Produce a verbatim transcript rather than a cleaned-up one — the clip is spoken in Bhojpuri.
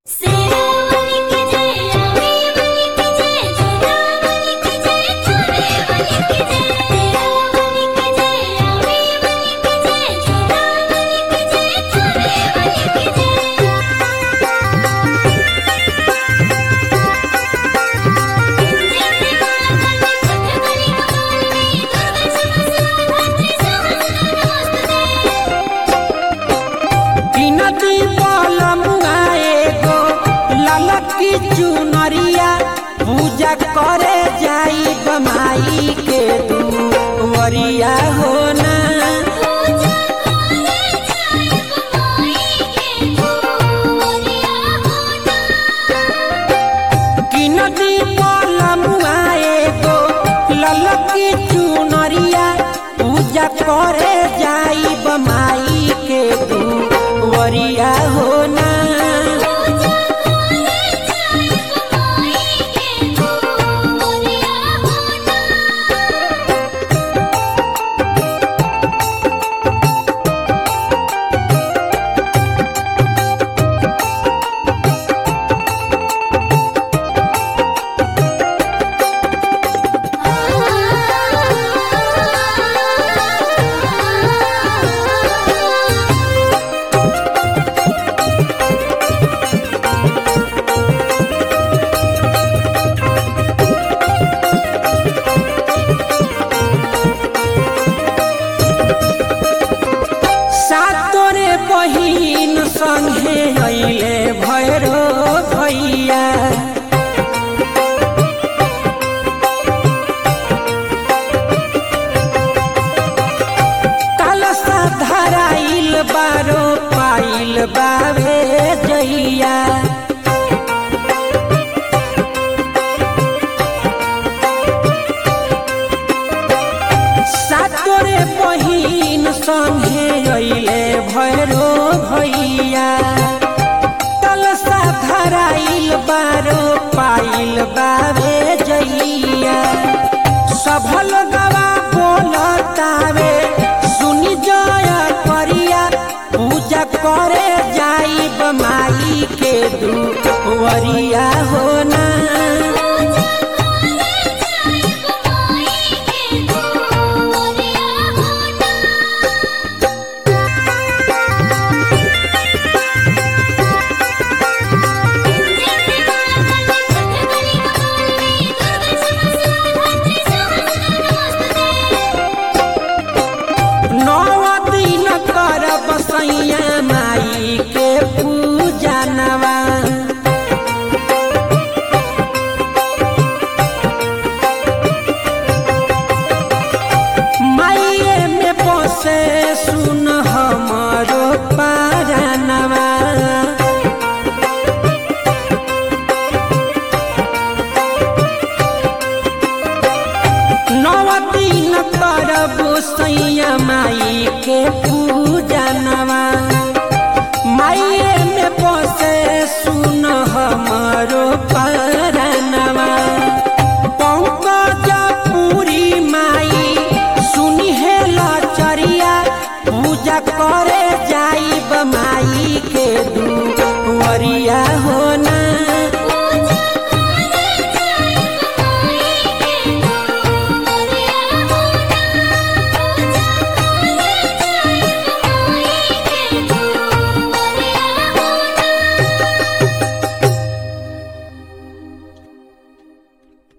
चुनरिया पूजा करे जाई बमाई के तू वरिया हो ना किनदी पलमुआए गो ललकी चुनरिया पूजा करे जाई बमाई के तू वरिया हो ना बहिन संगे अइले भैरो भैया कलशा धराइल बारो पाइल बावे जइया सातोरे बहिन संगे अइले भैरो भैया कलशा धराइल बारो पाइल बावे जइया सब लोगवा बोलतावे सुनी जय करिया पूजा करे जाई बमाई के दुवरिया